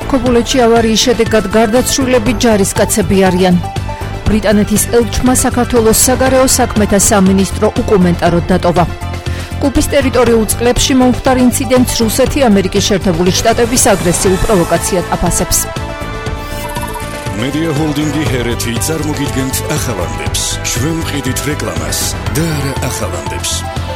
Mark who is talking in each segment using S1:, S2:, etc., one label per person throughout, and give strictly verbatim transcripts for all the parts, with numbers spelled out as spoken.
S1: ქობულეთში ავარიის შედეგად გარდაცვლილები ჯარისკაცები არიან. ბრიტანეთის ელჩმა საქართველოს საგარეო საქმეთა სამინისტრო უკომენტაროდ დატოვა. კუბის ტერიტორიულ წყლებში მომხდარ ინციდენტს რუსეთი ამერიკის შეერთებული შტატების აგრესიულ პროვოკაციად აფასებს.
S2: Media Holding-ი ჰერეთი წარმოგიდგენთ ახალანდებს. ჩვენ მყიდით რეკლამას და არა ახალანდებს.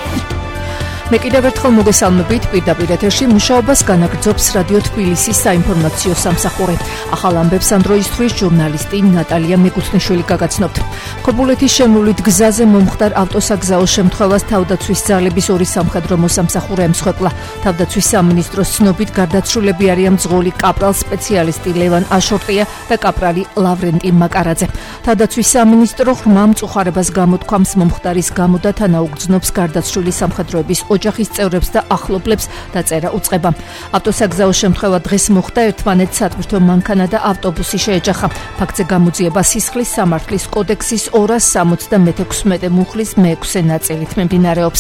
S1: მე კიდევ ერთხელ მოგესალმებით, პირდაპირ ეთერში მუშაობას განაგრძობს რადიო თბილისის საინფორმაციო სამსახური. ახალ ამბებს ამ დროისთვის ჟურნალისტი ნატალია მეკუთვნიშვილი გაგაცნობთ. ქობულეთის შემოვლით გზაზე მომხდარ ავტოსაგზაო შემთხვევას თავდაცვის ძალების ორი სამხედრო მოსამსახურე ემსხვერპლა. თავდაცვის სამინისტროს ცნობით გარდაცვლილები არიან მძღოლი კაპრალ სპეციალისტი ლევან აშორტია და კაპრალი ლავრენტი მაკარაძე. თავდაცვის სამინისტრო ღრმა მწუხარებას გამოთქვამს მომხდარის გამო და თანაუგრძნობს გარდაცვლილი სამხედროების ოჯახის წევრებს და ახლობლებს დაწერა უწყება. ავტოსაგზაო შემთხვევა დღეს მოხდა ერთმანეთს სატვირთო მანქანა და ავტობუსი შეეჯახა. ფაქტზე გამოძიება სისხლის სამართლის კოდექსის ორას სამოცდამექვსმეტე მუხლის მეექვსე ნაწილით მიმდინარეობს.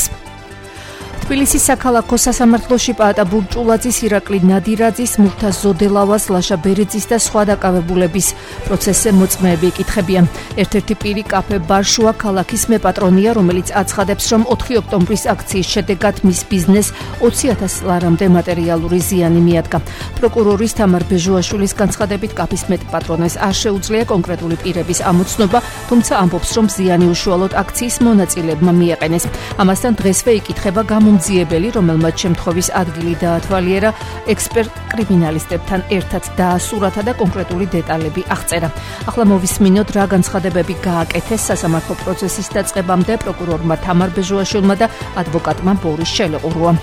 S1: თბილისის საქალაქო სასამართლოში პაატა ბურჭულაძის, ირაკლი ნადირაძის, მურთა ზოდელავას, ლაშა ბერეძის და სხვა დაკავებულების პროცესზე მოწმეები იკითხებიან. ერთ-ერთი პირი კაფე ბარშუა ქალაქის მეპატრონია, რომელიც აცხადებს, რომ ოთხი ოქტომბრის აქციის შედეგად მის ბიზნესს ოცი ათას ლარამდე მატერიალური ზიანი მიადგა. პროკურორის თამარ ბეჟუაშვილის განცხადებით, კაფის მეპატრონეს არ შეუძლია კონკრეტული პირების ამოცნობა, თუმცა ამბობს, რომ ზიანი უშუალოდ აქციის მონაწილეებმა მიაყენეს. ამასთან დღესვე იკითხება გამომძიებელი, რომელმაც შემთხვევის ადგილი დაათვალიერა, ექსპერტ კრიმინალისტებთან ერთად დაასურათა და კონკრეტული დეტალები აღწერა. ახლა მოვისმინოთ, რა განცხადებები გააკეთეს სასამართლო პროცესის დაწყებამდე პროკურორმა თამარ ბეჟუაშვილმა და ადვოკატმა ბორის შელეყურუამ.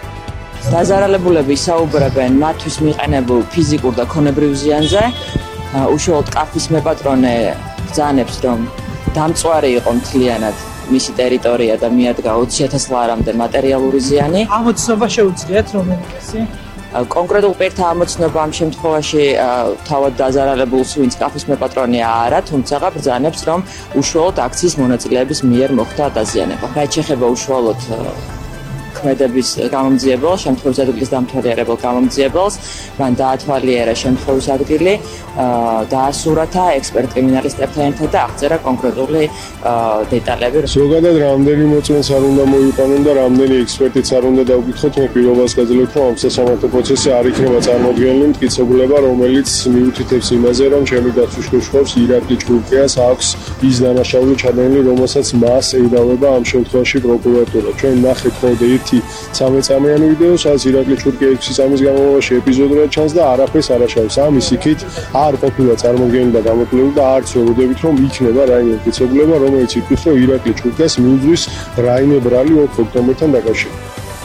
S3: დაზარალებულები საუბრებენ მათთვის მიყენებულ ფიზიკურ და ქონებრივ ზიანზე. უშუალოდ კაფის მეპატრონე ბრძანებს, რომ დამწვარი იყო მთლიანად მისი ტერიტორია და მიადგა ოცი ათას ლარამდე მატერიალური ზიანი.
S4: ამოცნობა შეუძლიათ რომელიღესი?
S3: კონკრეტულ პირთა ამოცნობა ამ შემთხვევაში თავად დაზარალებულს, ვინც კაფის მეპატრონია არა, თუმცა ბრძანებს, რომ უშუალოდ აქციის მონაწილეების მიერ მოხდა დაზიანება. რაც შეეხება უშუალოდ ქმედების გამომძიებელს, შემთხვევის ადგილის დამთვალიერებელ გამომძიებელს, მან დაათვალიერა შემთხვევის ადგილი, დაასურათა ექსპერტ კრიმინალისტებთან ერთად და აღწერა კონკრეტული დეტალები.
S5: ზოგადად რამდენი მოწმენს არ უნდა მოიყვანონ და რამდენი ექსპერტიც არ უნდა დავკითხოთ, მე პირობას გაძლევთ, რომ ამ სასამართლო პროცესში არ იქნება წარმოდგენილი მტკიცებულება, რომელიც მიუთითებს იმაზე, რომ ჩემი დაცვის შრომს ირაკლი ჭურკიას აქვს ის დანაშაული ჩადენილი, რომელსაც მას ედავება ამ შემთხვევაში პროკურატურა. ჩვენ ნახეთ ხოლმე ერთი სამეწამიანი ვიდეო, სადაც ირაკლი ჭურკია ექვსი წამის განმავლობაში ეპიზოდურად ჩანს და არაფერს არ აშავებს. ამის იქით არ ყოფილა წარმოდგენილი და გამოკვლეული და არც ვერ ვუდებით, რომ იქნება რაიმე მტკიცებულება, რომელიც ითქვით, რომ ირაკლი ჭურკიას მიუძღვის რაიმე ბრალი ოთხ ოქტომბერთან დაკავშირებით.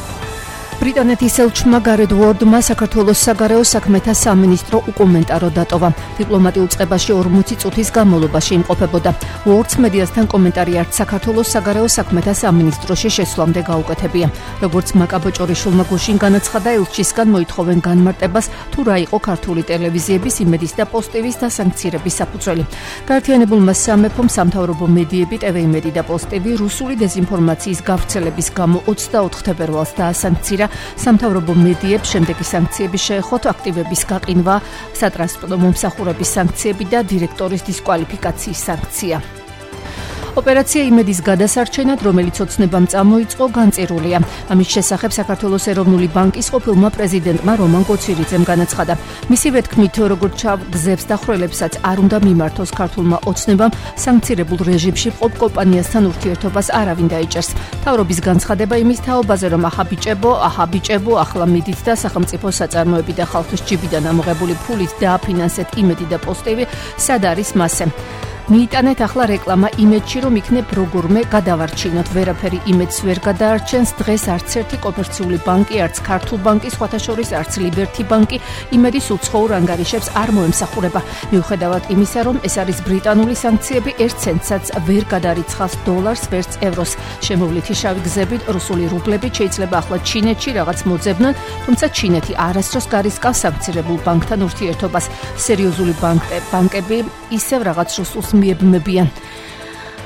S1: ბრიტანეთის ელჩმა გარეთ უორდმა საქართველოს საგარეო საქმეთა სამინისტრო უკომენტარო დატოვა. დიპლომატიურ წყებაში ორმოცი წუთის განმავლობაში იმყოფებოდა. უორდს მედიასთან კომენტარი არც საქართველოს საგარეო საქმეთა სამინისტროში შესვლამდე გაუკეთებია. როგორც მაკაბოჭორიშვილმა გუშინ განაცხადა, ელჩისგან მოითხოვენ განმარტებას, თუ რა იყო ქართული ტელევიზიების, იმედის და პოსტივის დასანქცირების საფუძველი. გაერთიანებულმა სამეფომ სამთავრობო მედიები, ტევ იმედი და პოსტივი რუსული დეზინფორმაციის გავრცელების გამო ოცდაოთხ თებერვალს დაასანქცირა. სამთავრობო მედიებს შემდეგი სანქციები შეეხოთ: აქტივების გაყინვა, სატრანსპორტო მომსახურების სანქციები და დირექტორის დისკვალიფიკაციის სანქცია. ოპერაცია იმედის გადასარჩენად, რომელიც ოცნებამ წამოიწყო, განწირულია. ამის შესახებ საქართველოს ეროვნული ბანკის ყოფილმა პრეზიდენტმა რომან კოცირიძემ განაცხადა. მისივე თქმით, როგორც ჩავ გზებს და ხვრელებსაც არ უნდა მიმართოს ქართულმა ოცნებამ, სანქცირებულ რეჟიმში მყოფ კომპანიასთან ურთიერთობას არავინ დაიჭერს. მთავრობის განცხადება იმის თაობაზე, რომ ახა ბიჭებო, ახა ბიჭებო, ახლა მიდით და სახელმწიფო საწარმოები და ხალხის ჯიბიდან ამოღებული ფულით დააფინანსეთ იმედი და პოსტივი, სად არის მასე? მიიტანეთ ახლა რეკლამა იმედში, რომ იქნებ როგორმე გადავარჩინოთ. ვერაფერი იმედს ვერ გადაარჩენს. დღეს არც ერთი კომერციული ბანკი, არც ქართულ ბანკი, სხვათა შორის არც ლიბერთი ბანკი იმედის უცხოურ ანგარიშებს არ მოემსახურება. მიუხედავად იმისა, რომ ეს არის ბრიტანული სანქციები, ერთ ცენტსაც ვერ გადარიცხავს დოლარს, ვერც ევროს. შემოვლითი შავი გზებით, რუსული რუბლებით შეიძლება ახლა ჩინეთში რაღაც მოძებნონ, თუმცა ჩინეთი არასდროს გარისკავს სანქცირებულ ბანკთან ურთიერთობას. სერიოზული ბანკები ისევ რაღაც რუსულს მიებმებიან.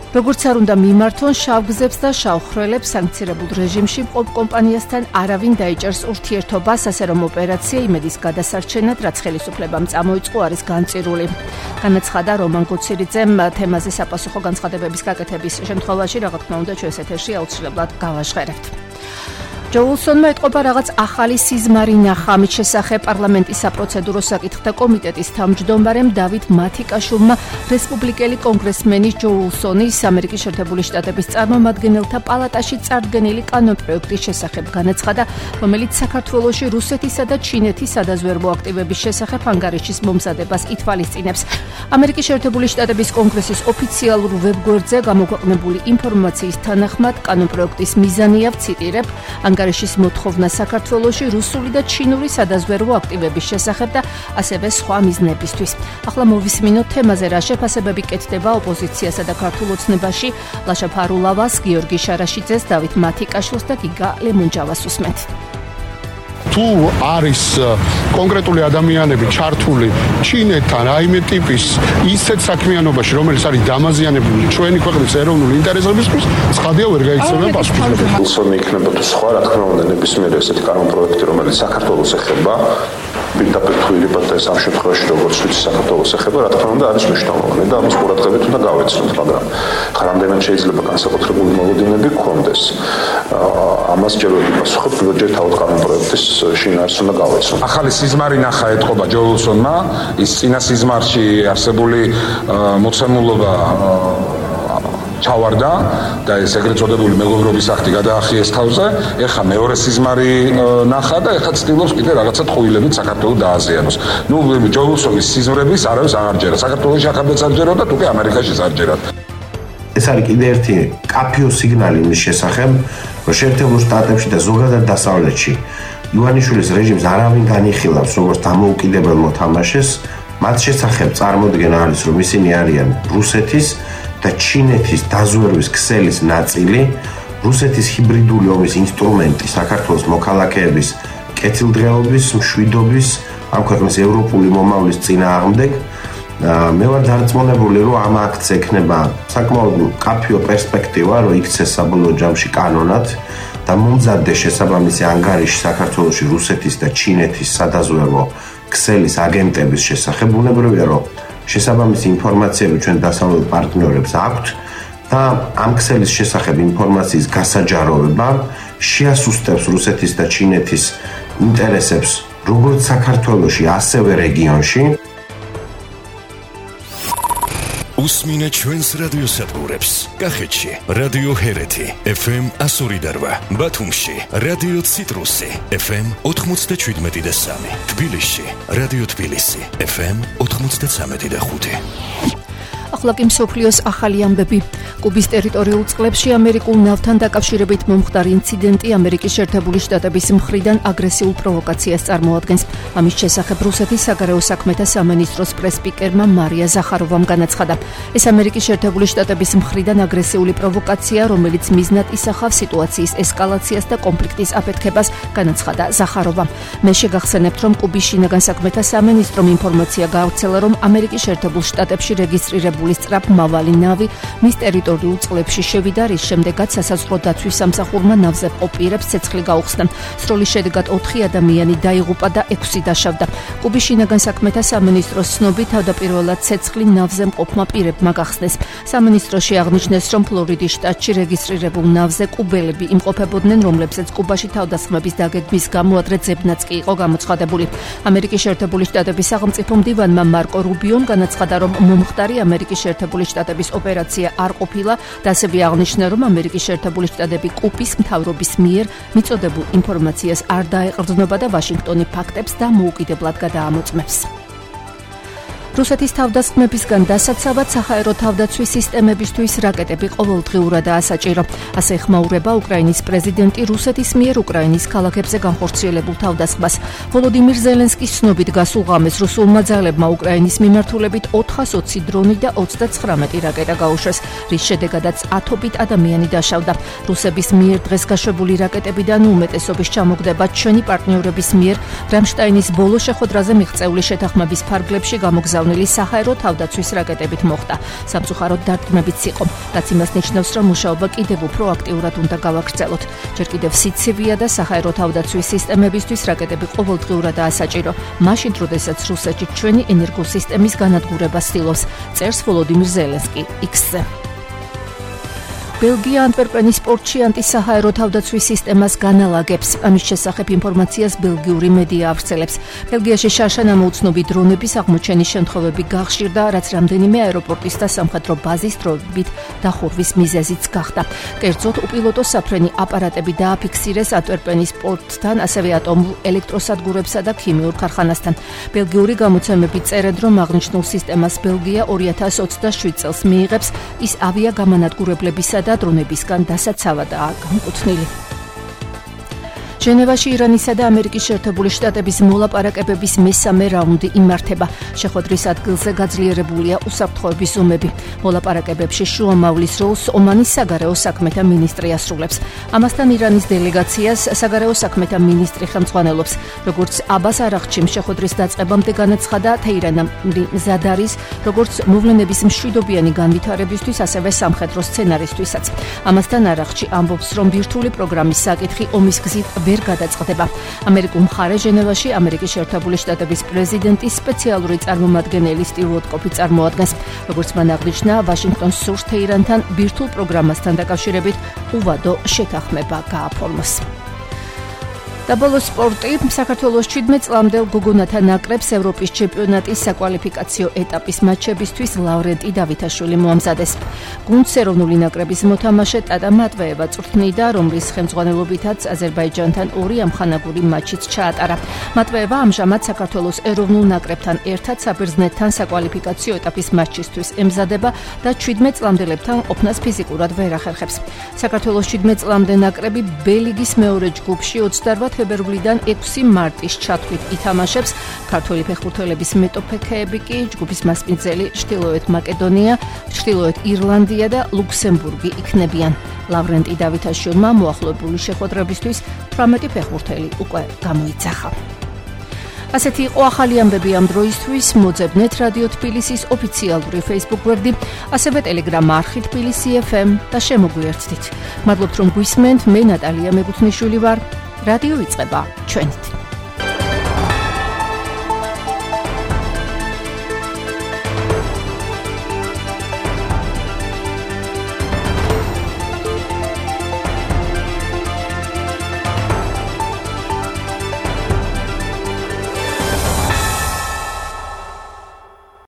S1: როგორც არ უნდა მიმართონ შავგზებს და შავხრელებს სანქცირებულ რეჟიმში მყოფ კომპანიასთან არავინ დაიჭერს ურთიერთობას, ასე რომ ოპერაცია იმედის გადასარჩენად, რაც ხელისუფლებამ წამოიწყო, არის განწირული. განაცხადა რომან გუცირიძემ თემაზე საპასუხო განცხადებების გაკეთების შემთხვევაში, რა თქმა უნდა, ჩვენს ეთერში აუცილებლად გავაჟღერებთ. ჯო უილსონმა ეთყობა რაღაც ახალი სიზმარი ნახა ამის შესახებ პარლამენტის საპროცედურო საკითხთა კომიტეტის თავმჯდომარემ დავით მათიკაშვილმა რესპუბლიკელი კონგრესმენის ჯო უილსონის ამერიკის შეერთებული შტატების წარმომადგენელთა პალატაში წარდგენილი კანონპროექტის შესახებ განაცხადა, რომელიც საქართველოში რუსეთისა და ჩინეთის სადაზვერვო აქტივების შესახებ ანგარიშის მომზადებას ითვალისწინებს. ამერიკის შეერთებული შტატების კონგრესის ოფიციალურ ვებგვერდზე გამოქვეყნებული ინფორმაციის თანახმად კანონპროექტის მიზანია, ვციტირებ, ანგარიშის მოთხოვნა საქართველოში რუსული და ჩინური სადაზვერვო აქტივების შესახებ და ასევე სხვა მიზნებისთვის. ახლა მოვისმინოთ თემაზე რა შეფასებები კეთდება ოპოზიციასა და ქართულ ოცნებაში. ლაშა ფარულავას, გიორგი შარაშიძეს, დავით მათიკაშვილს და გიგა ლემონჯავას უსმენთ.
S6: თუ არის კონკრეტული ადამიანები ჩართული ჩინეთთან რაიმე ტიპის ისეთ საქმიანობაში, რომელიც არის დამაზიანებული ჩვენი ქვეყნის ეროვნული ინტერესებისთვის, ცხადია ვერ გაიქცევა პასუხისმგებლობა.
S7: უილსონი იქნება თუ სხვა, რა თქმა უნდა, ნებისმიერ ესეთი კანონპროექტი, რომელიც საქართველოს ეხება, პირდაპირ თუ ირიბად ეს ამ შემთხვევაში როგორც ვიცი საქართველოს ეხება, რა თქმა უნდა, არის მნიშვნელოვანი და ამას ყურადღებით უნდა გავეცნოთ, მაგრამ რამდენად შეიძლება განსაკუთრებული მოლოდინები გქონდეს. ამას ჯერ ვერ ვიპასუხებ, ჯერ თავად კანონპროექტის შინაარსს უნდა გავეცნოთ.
S8: ახალი სიზმარი ნახა ეთყობა ჯო უილსონმა, ის წინა სიზმარში არსებული მოცემულობა ჩავარდა და ეს ეგრეთ წოდებული მეგობრობის აქტი გადაახიეს თავზე. ეხა მეორე სიზმარი ნახა და ეხა ცდილობს კიდე რაღაცა ტყუილებით საქართველოს დააზიანოს. ნუ ჯო უილსონის სიზმრების არავის არ ჯერა. საქართველოში ახალბედს არ ჯეროდა, თუ კი ამერიკაში არ ჯერათ.
S9: ეს არის კიდე ერთი კაფიო სიგნალი იმის შესახებ, რომ შეერთებულ შტატებში და ზოგადად დასავლეთში ივანიშვილის რეჟიმს არავინ განიხილავს როგორც დამოუკიდებელ მოთამაშეს. მათ შესახებ წარმოდგენა არის, რომ ისინი არიან რუსეთის და ჩინეთის დაზვერვის ქსელის ნაწილი, რუსეთის ჰიბრიდული ომის ინსტრუმენტი საქართველოს მოქალაქეების კეთილდღეობის, მშვიდობის, ამ ქვეყნის ევროპული მომავლის წინააღმდეგ. მე ვარ დარწმუნებული, რომ ამ აქტს ექნება საკმაოდ კაფიო პერსპექტივა, რომ იქცეს საბოლოო ჯამში კანონად და მომზადდეს შესაბამისი ანგარიში საქართველოში რუსეთის და ჩინეთის სადაზვერვო ქსელის აგენტების შესახებ. ბუნებრივია, რომ შესაბამისი ინფორმაციები ჩვენ დასავლელ პარტნიორებს აქვთ და ამ ქსელის შესახებ ინფორმაციის გასაჯაროვება შეასუსტებს რუსეთის და ჩინეთის ინტერესებს როგორც საქართველოში, ასევე რეგიონში.
S2: უსმინე ჩვენს რადიოსადგურებს. კახეთში რადიო ჰერეთი ეფ ემ εκατო ორი და რვა, ბათუმში რადიო ციტრუსი ეფ ემ ოთხმოცდაშვიდმეტი და სამი, თბილისში რადიო თბილისი ეფ ემ ოთხმოცდაცამეტი და ხუთი.
S1: ახლა კი მსოფლიოს ახალი ამბები. კუბის ტერიტორიულ წყლებში ამერიკულ ნავთან დაკავშირებით მომხდარი ინციდენტი ამერიკის შეერთებული შტატების მხრიდან აგრესიულ პროვოკაციას წარმოადგენს. ამის შესახებ რუსეთის საგარეო საქმეთა სამინისტროს პრესპიკერმა მარია ზახაროვამ განაცხადა. ეს ამერიკის შეერთებული შტატების მხრიდან აგრესიული პროვოკაცია, რომელიც მიზნად ისახავს სიტუაციის ესკალაციას და კონფლიქტის აფეთქებას, განაცხადა ზახაროვამ. მე შეგახსენებთ, რომ კუბის შინაგან საქმეთა სამინისტრომ ინფორმაცია გაავრცელა, რომ ამერიკის შეერთებულ შტატებში რეგისტრირებული სწრაფმავალი ნავი მის ტერიტორიულ წყლებში შევიდა, რის შემდეგაც სასაზღვრო დაცვის სამსახურმა ნავზე მყოფ პირებს ცეცხლი გაუხსნა. სროლის შედეგად ოთხი ადამიანი დაიღუპა და ექვსი დაშავდა. კუბის შინაგან საქმეთა სამინისტროს ცნობით, თავდაპირველად ცეცხლი ნავზე მყოფმა პირებმა გახსნეს. სამინისტროში აღნიშნეს, რომ ფლორიდის შტატში რეგისტრირებულ ნავზე კუბელები იმყოფებოდნენ, რომლებსაც კუბაში თავდასხმების დაგეგმვის გამო ადრე ძებნაც კი იყო გამოცხადებული. ამერიკის შეერთებული შტატების სახელმწიფო მდივანმა მარკო რუბიომ განაცხადა, რომ მომხდარი ამერიკის შეერთებული შტატების ოპერაცია არ ყოფილა და ასევე აღნიშნა, რომ ამერიკის შეერთებული შტატები კუბის მთავრობის მიერ მიწოდებულ ინფორმაციას არ დაეყრდნობა და ვაშინგტონი ფაქტებს და მოუკიდებლად გადაამოწმებს. რუსეთის თავდასხმებისგან დასაცავად საჰაერო თავდაცვის სისტემებისთვის რაკეტები ყოველდღიურადაა საჭირო. ასე ეხმაურება უკრაინის პრეზიდენტი რუსეთის მიერ უკრაინის ქალაქებზე განხორციელებულ თავდასხმას. ვოლოდიმირ ზელენსკის ცნობით გასულ ღამეს რუსულმა ძალებმა უკრაინის მიმართულებით ოთხას ოცი დრონი და ოცდაცხრამეტი რაკეტა გაუშვეს, რის შედეგადაც ათობით ადამიანი დაშავდა. რუსების მიერ დღეს გაშვებული რაკეტებიდან უმეტესობის ჩამოგდება ჩვენი პარტნიორების მიერ რამშტაინის ბოლო შეხვედრაზე მიღწეული შეთანხმების ფარგლებში გამოგზავნილ განკუთვნილი საჰაერო თავდაცვის რაკეტებით მოხდა. სამწუხაროდ დარტყმებიც იყო, რაც იმას ნიშნავს, რომ მუშაობა კიდევ უფრო აქტიურად უნდა გავაგრძელოთ. ჯერ კიდევ სიცივეა და საჰაერო თავდაცვის სისტემებისთვის რაკეტები ყოველდღიურადაა საჭირო. მაშინ, როდესაც რუსეთში ჩვენი ენერგოსისტემის განადგურება ცდილობს, წერს ვოლოდიმირ ზელენსკი X-ზე. ბელგია ანტვერპენის პორტში ანტისაჰაერო თავდაცვის სისტემას განალაგებს. ამის შესახებ ინფორმაციას ბელგიური მედია ავრცელებს. ბელგიაში შარშან ამოუცნობი დრონების აღმოჩენის შემთხვევები გახშირდა, რაც რამდენიმე აეროპორტის და სამხედრო ბაზის დროებით დახურვის მიზეზიც გახდა. კერძოდ, უპილოტო საფრენი აპარატები დააფიქსირეს ანტვერპენის პორტთან, ასევე ატომურ ელექტროსადგურებსა და ქიმიურ ქარხანასთან. ბელგიური გამოცემები წერენ, რომ აღნიშნულ სისტემას ბელგია ორი ათას ოცდაშვიდ წელს მიიღებს, ის ავია გამანადგურებლებისა და დრონებისგან დასაცავადაა განკუთვნილი. ჟენევაში ირანისა და ამერიკის შეერთებული შტატების მოლაპარაკებების მესამე რაუნდი იმართება. შეხვედრის ადგილზე გაძლიერებულია უსაფრთხოების ზომები. მოლაპარაკებებში შუამავლის როლს ომანის საგარეო საქმეთა მინისტრი ასრულებს. ამასთან ირანის დელეგაციას საგარეო საქმეთა მინისტრი ხელმძღვანელობს. როგორც აბას არაღჩიმ შეხვედრის დაწყებამდე განაცხადა, თეირანი მზად არის როგორც მოვლენების მშვიდობიანი განვითარებისთვის, ასევე სამხედრო სცენარისთვისაც. ამასთან არაღჩი ამბობს, რომ ბირთვული პროგრამის საკითხი ომის გზით ვერ გადაწყდება. ამერიკულ მხარე ჟენევაში ამერიკის შეერთებული შტატების პრეზიდენტის სპეციალური წარმომადგენელი სტივ ვოტკოფი წარმოადგენს. როგორც მან აღნიშნა, ვაშინგტონს სურს თეირანთან ბირთვულ პროგრამასთან დაკავშირებით უვადო შეთანხმება გააფორმოს. დაბოლოს სპორტი. საქართველოს შვიდმეტ წლამდელ გოგონათა ნაკრებს ევროპის ჩემპიონატის საკვალიფიკაციო ეტაპის მატჩებისთვის ლავრენტი დავითაშვილი მოამზადეს. გუნდს ეროვნული ნაკრების მოთამაშე ტატა მატვეევა წვრთნიდა, რომლის ხელმძღვანელობითაც აზერბაიჯანთან ორი ამხანაგური მატჩიც ჩაატარა. მატვეევა ამჟამად საქართველოს ეროვნულ ნაკრებთან ერთად საბერძნეთთან საკვალიფიკაციო ეტაპის მატჩისთვის ემზადება და შვიდმეტ წლამდელებთან ყოფნას ფიზიკურად ვერ ახერხებს. საქართველოს შვიდმეტ წლამდე ნაკრები ბ-ლიგის მეორე ჯგუფში ოცდაოთხ თებერვლიდან ექვსი მარტის ჩათვლით ითამაშებს. ქართველი ფეხბურთელების მეტოქეები კი ჯგუფის მასპინძელი ჩრდილოეთ მაკედონია, ჩრდილოეთ ირლანდია და ლუქსემბურგი იქნებიან. ლავრენტი დავითაშვილმა მოახლოებული შეხვედრებისთვის თვრამეტი ფეხბურთელი უკვე გამოიძახა. ასეთი იყო ახალი ამბები ამ დროისთვის. მოძებნეთ რადიო თბილისის ოფიციალური Facebook გვერდი, ასევე Telegram არხი თბილისი ეფ ემ და შემოგვიერთდით. მადლობთ რომ გვისმენთ. მე ნატალია მეგუთნიშვილი ვარ. რადიო იწყება ჩვენით.